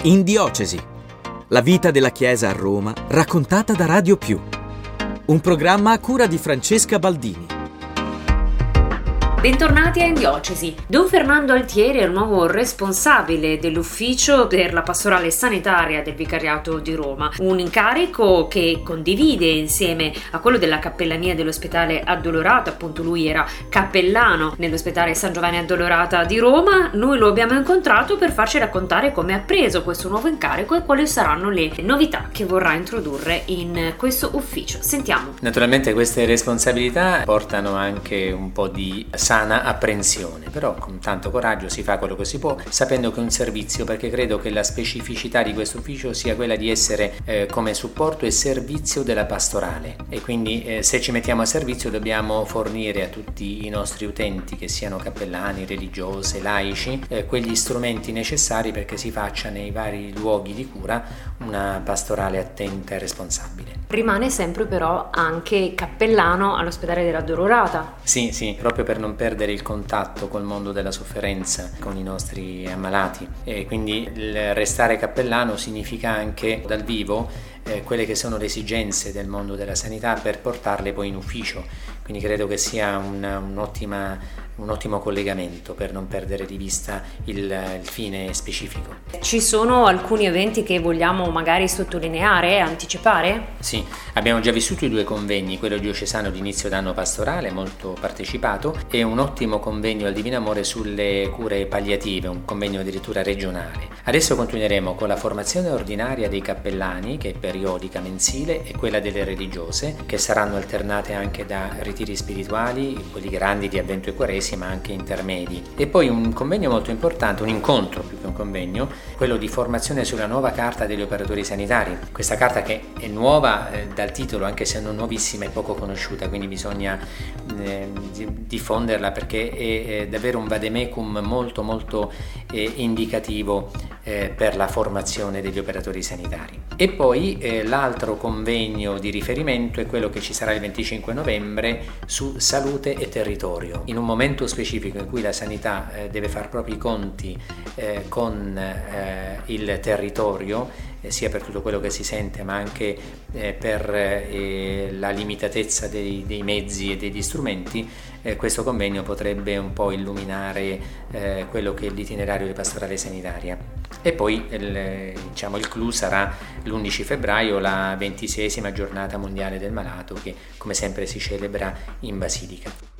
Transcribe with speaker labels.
Speaker 1: In Diocesi, la vita della Chiesa a Roma raccontata da Radio Più. Un programma a cura di Francesca Baldini.
Speaker 2: Bentornati a In Diocesi. Don Fernando Altieri è il nuovo responsabile dell'ufficio per la pastorale sanitaria del Vicariato di Roma, un incarico che condivide insieme a quello della cappellania dell'ospedale Addolorata. Appunto, lui era cappellano nell'ospedale San Giovanni Addolorata di Roma. Noi lo abbiamo incontrato per farci raccontare come ha preso questo nuovo incarico e quali saranno le novità che vorrà introdurre in questo ufficio. Sentiamo.
Speaker 3: Naturalmente queste responsabilità portano anche un po' di sana apprensione, però con tanto coraggio si fa quello che si può, sapendo che è un servizio, perché credo che la specificità di questo ufficio sia quella di essere come supporto e servizio della pastorale, e quindi se ci mettiamo a servizio dobbiamo fornire a tutti i nostri utenti, che siano cappellani, religiose, laici, quegli strumenti necessari perché si faccia nei vari luoghi di cura una pastorale attenta e responsabile.
Speaker 2: Rimane sempre però anche cappellano all'ospedale dell'Addolorata.
Speaker 3: Sì, proprio per non perdere il contatto col mondo della sofferenza, con i nostri ammalati, e quindi il restare cappellano significa anche dal vivo quelle che sono le esigenze del mondo della sanità per portarle poi in ufficio, quindi credo che sia un ottimo collegamento per non perdere di vista il fine specifico.
Speaker 2: Ci sono alcuni eventi che vogliamo magari sottolineare, anticipare?
Speaker 3: Sì, abbiamo già vissuto i 2 convegni, quello diocesano di inizio d'anno pastorale, molto partecipato, e un ottimo convegno al Divino Amore sulle cure palliative, un convegno addirittura regionale. Adesso continueremo con la formazione ordinaria dei cappellani, che è periodica, mensile, e quella delle religiose, che saranno alternate anche da ritiri spirituali, quelli grandi di Avvento e Quaresima, ma anche intermedi. E poi un convegno molto importante, un incontro più che un convegno, quello di formazione sulla nuova carta degli operatori sanitari. Questa carta, che è nuova dal titolo, anche se non nuovissima, è poco conosciuta, quindi bisogna diffonderla, perché è davvero un vademecum molto indicativo per la formazione degli operatori sanitari. E poi l'altro convegno di riferimento è quello che ci sarà il 25 novembre su salute e territorio, in un momento specifico in cui la sanità deve far proprio i conti con il territorio, sia per tutto quello che si sente, ma anche per la limitatezza dei mezzi e degli strumenti. Questo convegno potrebbe un po' illuminare quello che è l'itinerario di pastorale sanitaria. E poi il clou sarà l'11 febbraio, la 26esima giornata mondiale del malato, che come sempre si celebra in Basilica.